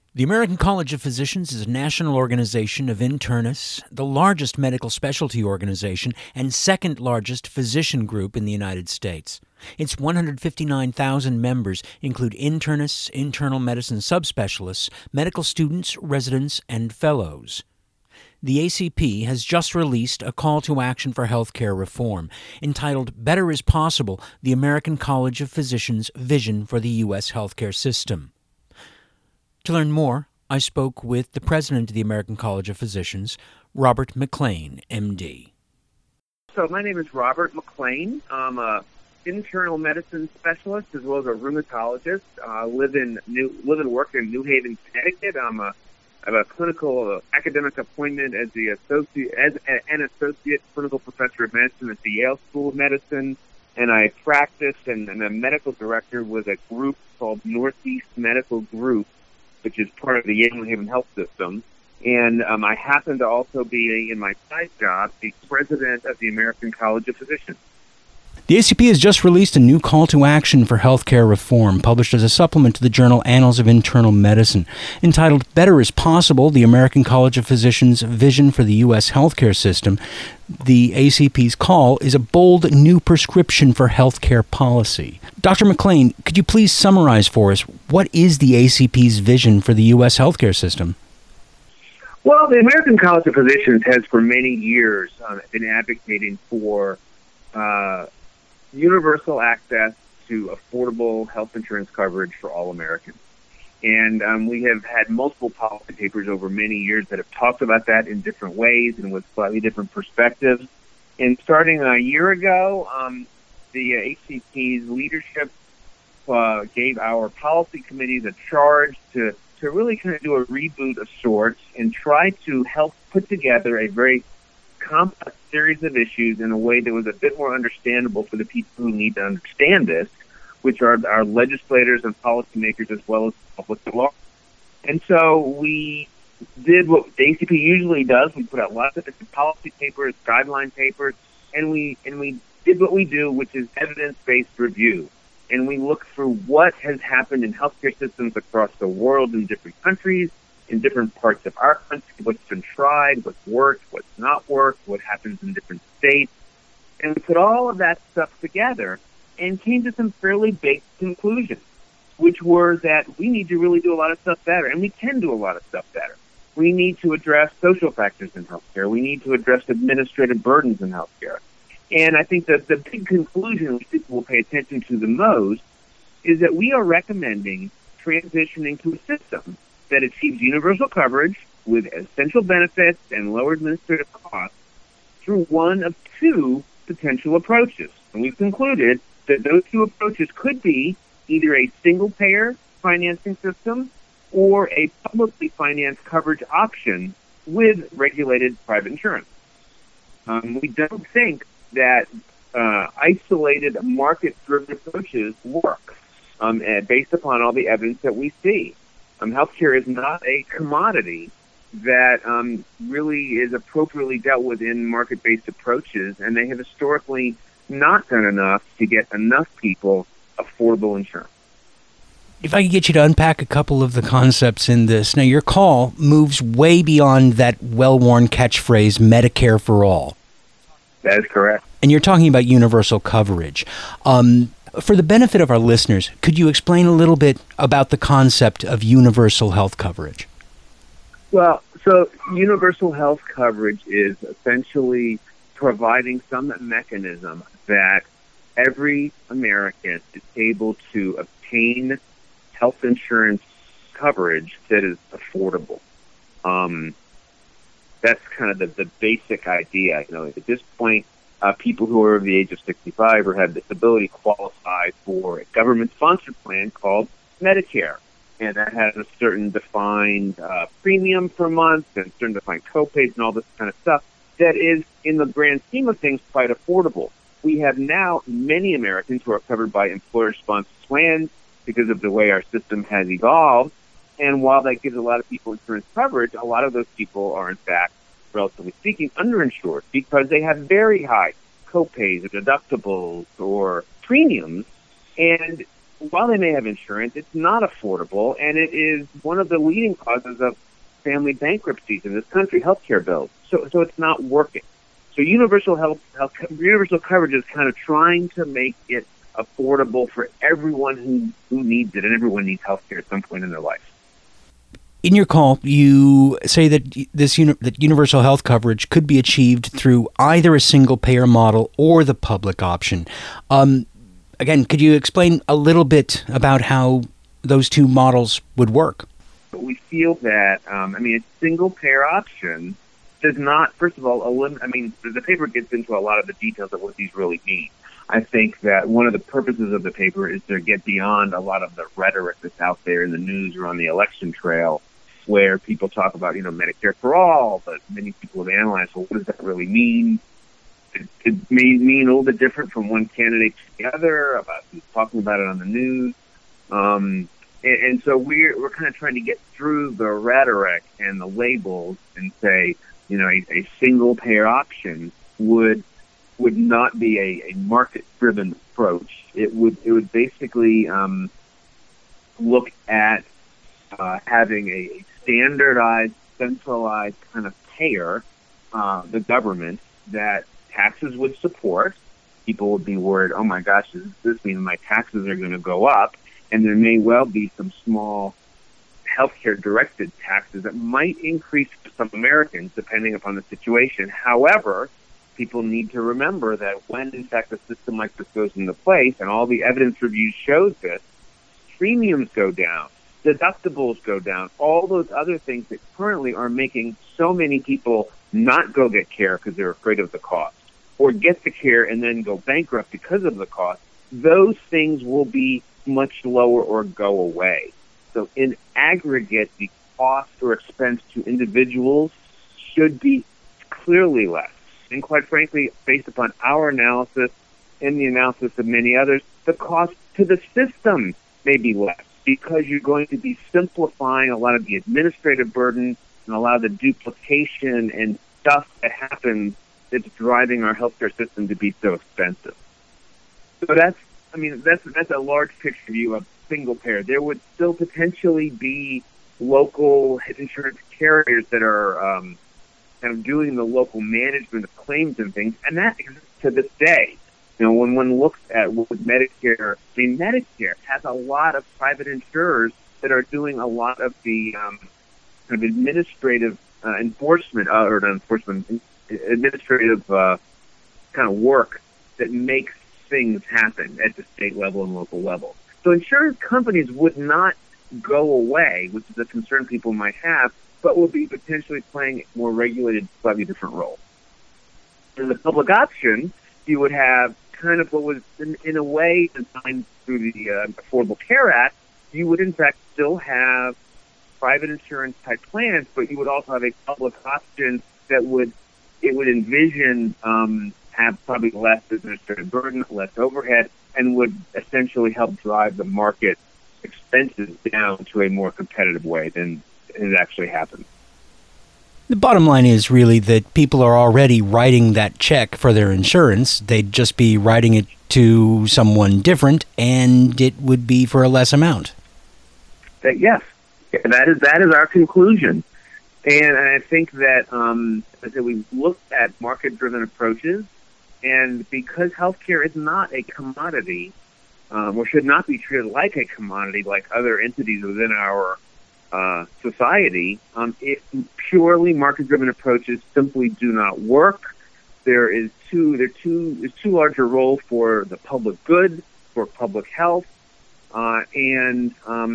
The American College of Physicians is a national organization of internists, the largest medical specialty organization, and second largest physician group in the United States. Its 159,000 members include internists, internal medicine subspecialists, medical students, residents, and fellows. The ACP has just released a call to action for healthcare reform entitled Better is Possible, the American College of Physicians' Vision for the U.S. Healthcare System. To learn more, I spoke with the president of the American College of Physicians, Robert McLean, M.D. So my name is Robert McLean. I'm an internal medicine specialist as well as a rheumatologist. I live and work in New Haven, Connecticut. I have a clinical academic appointment as an associate clinical professor of medicine at the Yale School of Medicine, and I practice and I'm a medical director with a group called Northeast Medical Group, which is part of the Yale New Haven Health System. And I happen to also be, in my side job, the president of the American College of Physicians. The ACP has just released a new call to action for healthcare reform, published as a supplement to the journal Annals of Internal Medicine, entitled Better is Possible, the American College of Physicians' Vision for the U.S. Healthcare System. The ACP's call is a bold new prescription for healthcare policy. Dr. McLean, could you please summarize for us what is the ACP's vision for the U.S. healthcare system? Well, the American College of Physicians has for many years been advocating for universal access to affordable health insurance coverage for all Americans. And we have had multiple policy papers over many years that have talked about that in different ways and with slightly different perspectives. And starting a year ago, the ACP's leadership gave our policy committees a charge to really kind of do a reboot of sorts and try to help put together a very complex series of issues in a way that was a bit more understandable for the people who need to understand this, which are our legislators and policymakers as well as public at large. And so we did what the ACP usually does. We put out lots of different policy papers, guideline papers, and we did what we do, which is evidence-based review. And we look through what has happened in healthcare systems across the world in different countries, in different parts of our country, what's been tried, what's worked, what's not worked, what happens in different states. And we put all of that stuff together and came to some fairly big conclusions, which were that we need to really do a lot of stuff better, and we can do a lot of stuff better. We need to address social factors in healthcare. We need to address administrative burdens in healthcare. And I think that the big conclusion which people will pay attention to the most is that we are recommending transitioning to a system that achieves universal coverage with essential benefits and lower administrative costs through one of two potential approaches. And we've concluded that those two approaches could be either a single-payer financing system or a publicly financed coverage option with regulated private insurance. We don't think that isolated market-driven approaches work based upon all the evidence that we see. Healthcare is not a commodity that really is appropriately dealt with in market-based approaches, and they have historically not done enough to get enough people affordable insurance. If I could get you to unpack a couple of the concepts in this. Now, your call moves way beyond that well-worn catchphrase, Medicare for all. That is correct. And you're talking about universal coverage. For the benefit of our listeners, could you explain a little bit about the concept of universal health coverage? Well, so universal health coverage is essentially providing some mechanism that every American is able to obtain health insurance coverage that is affordable. That's kind of the basic idea. You know, at this point, people who are over the age of 65 or have disability qualify for a government-sponsored plan called Medicare. And that has a certain defined premium per month and certain defined copays and all this kind of stuff that is, in the grand scheme of things, quite affordable. We have now many Americans who are covered by employer-sponsored plans because of the way our system has evolved. And while that gives a lot of people insurance coverage, a lot of those people are, in fact, relatively speaking, underinsured because they have very high copays or deductibles or premiums. And while they may have insurance, it's not affordable, and it is one of the leading causes of family bankruptcies in this country, healthcare bills. So it's not working. So universal universal coverage is kind of trying to make it affordable for everyone who needs it, and everyone needs healthcare at some point in their life. In your call, you say that that universal health coverage could be achieved through either a single-payer model or the public option. Again, could you explain a little bit about how those two models would work? But we feel that, a single-payer option does not, first of all, the paper gets into a lot of the details of what these really mean. I think that one of the purposes of the paper is to get beyond a lot of the rhetoric that's out there in the news or on the election trail, where people talk about, Medicare for all, but many people have analyzed, well, what does that really mean? It may mean a little bit different from one candidate to the other, about who's talking about it on the news. And so we're kind of trying to get through the rhetoric and the labels and say, a single payer option would not be a market driven approach. It would basically look at having a standardized, centralized kind of payer, the government, that taxes would support. People would be worried, oh my gosh, does this mean my taxes are going to go up? And there may well be some small healthcare directed taxes that might increase for some Americans depending upon the situation. However, people need to remember that when in fact a system like this goes into place, and all the evidence reviews shows this, premiums go down, deductibles go down, all those other things that currently are making so many people not go get care because they're afraid of the cost, or get the care and then go bankrupt because of the cost, those things will be much lower or go away. So in aggregate, the cost or expense to individuals should be clearly less. And quite frankly, based upon our analysis and the analysis of many others, the cost to the system may be less, because you're going to be simplifying a lot of the administrative burden and a lot of the duplication and stuff that happens that's driving our healthcare system to be so expensive. So that's a large picture view of single payer. There would still potentially be local insurance carriers that are kind of doing the local management of claims and things, and that exists to this day. When one looks at what Medicare, Medicare has a lot of private insurers that are doing a lot of the kind of administrative administrative kind of work that makes things happen at the state level and local level. So insurance companies would not go away, which is a concern people might have, but will be potentially playing a more regulated, slightly different role. In the public option, you would have kind of what was in a way designed through the Affordable Care Act. You would in fact still have private insurance type plans, but you would also have a public option that would envision have probably less administrative burden, less overhead, and would essentially help drive the market expenses down to a more competitive way than has actually happened. The bottom line is really that people are already writing that check for their insurance. They'd just be writing it to someone different, and it would be for a less amount. Yes, that is our conclusion. And I think that we've looked at market-driven approaches, and because healthcare is not a commodity, or should not be treated like a commodity like other entities within our society, purely market-driven approaches simply do not work. There's too large a role for the public good, for public health, and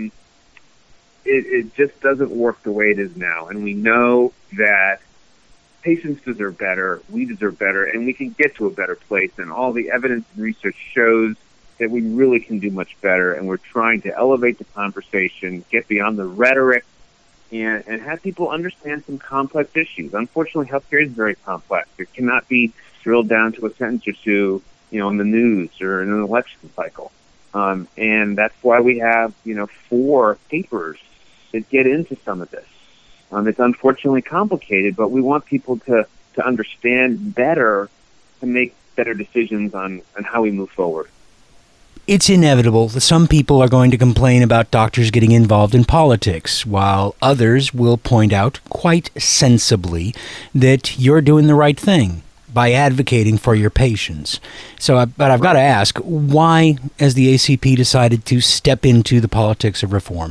it just doesn't work the way it is now. And we know that patients deserve better, we deserve better, and we can get to a better place. And all the evidence and research shows that we really can do much better, and we're trying to elevate the conversation, get beyond the rhetoric, and have people understand some complex issues. Unfortunately, healthcare is very complex. It cannot be drilled down to a sentence or two, in the news or in an election cycle. And that's why we have, 4 papers that get into some of this. It's unfortunately complicated, but we want people to understand better, to make better decisions on how we move forward. It's inevitable that some people are going to complain about doctors getting involved in politics, while others will point out, quite sensibly, that you're doing the right thing by advocating for your patients. But I've got to ask, why has the ACP decided to step into the politics of reform?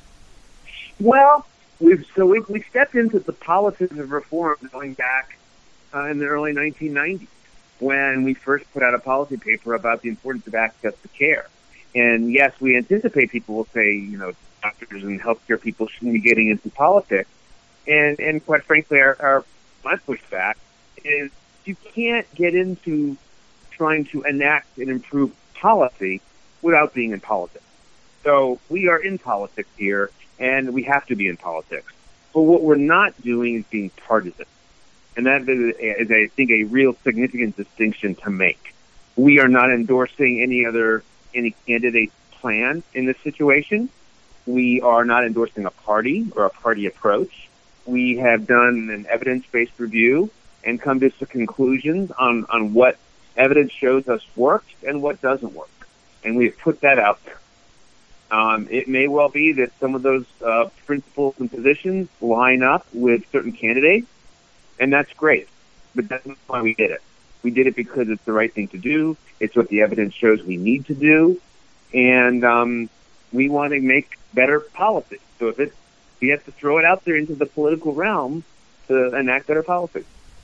Well, we stepped into the politics of reform going back in the early 1990s. When we first put out a policy paper about the importance of access to care. And yes, we anticipate people will say, doctors and healthcare people shouldn't be getting into politics. And quite frankly, my pushback is you can't get into trying to enact and improve policy without being in politics. So we are in politics here, and we have to be in politics. But what we're not doing is being partisan. And that is, I think, a real significant distinction to make. We are not endorsing any candidate plan in this situation. We are not endorsing a party or a party approach. We have done an evidence-based review and come to some conclusions on what evidence shows us works and what doesn't work. And we've put that out there. It may well be that some of those principles and positions line up with certain candidates, and that's great, but that's not why we did it. We did it because it's the right thing to do. It's what the evidence shows we need to do, and we want to make better policy. So we have to throw it out there into the political realm to enact better policy.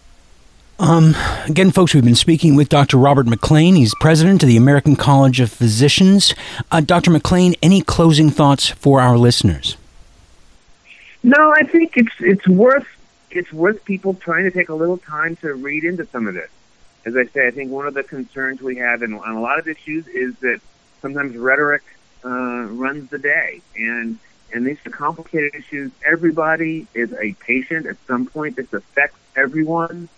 Again, folks, we've been speaking with Dr. Robert McLean. He's president of the American College of Physicians. Dr. McLean, any closing thoughts for our listeners? No, I think it's worth people trying to take a little time to read into some of this. As I say, I think one of the concerns we have on a lot of issues is that sometimes rhetoric runs the day. And these are complicated issues. Everybody is a patient at some point. This affects everyone.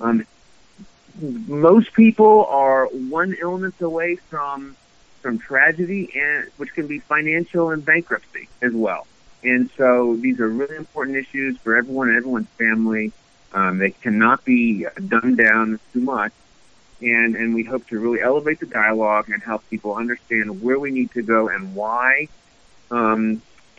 Most people are one illness away from tragedy, and which can be financial and bankruptcy as well. And so these are really important issues for everyone and everyone's family. They cannot be dumbed down too much. And we hope to really elevate the dialogue and help people understand where we need to go and why. And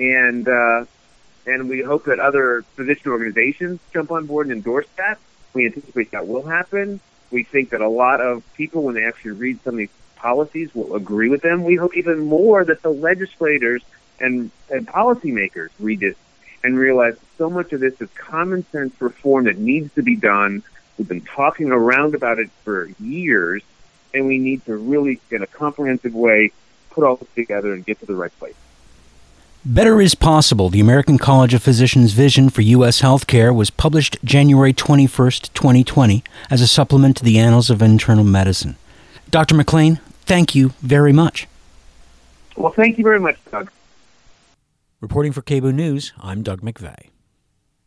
we hope that other physician organizations jump on board and endorse that. We anticipate that will happen. We think that a lot of people, when they actually read some of these policies, will agree with them. We hope even more that the legislators and policymakers read it and realize so much of this is common sense reform that needs to be done. We've been talking around about it for years, and we need to really, in a comprehensive way, put all this together and get to the right place. Better is Possible, the American College of Physicians' Vision for U.S. Healthcare, was published January 21st, 2020, as a supplement to the Annals of Internal Medicine. Dr. McLean, thank you very much. Well, thank you very much, Doug. Reporting for KBOO News, I'm Doug McVeigh.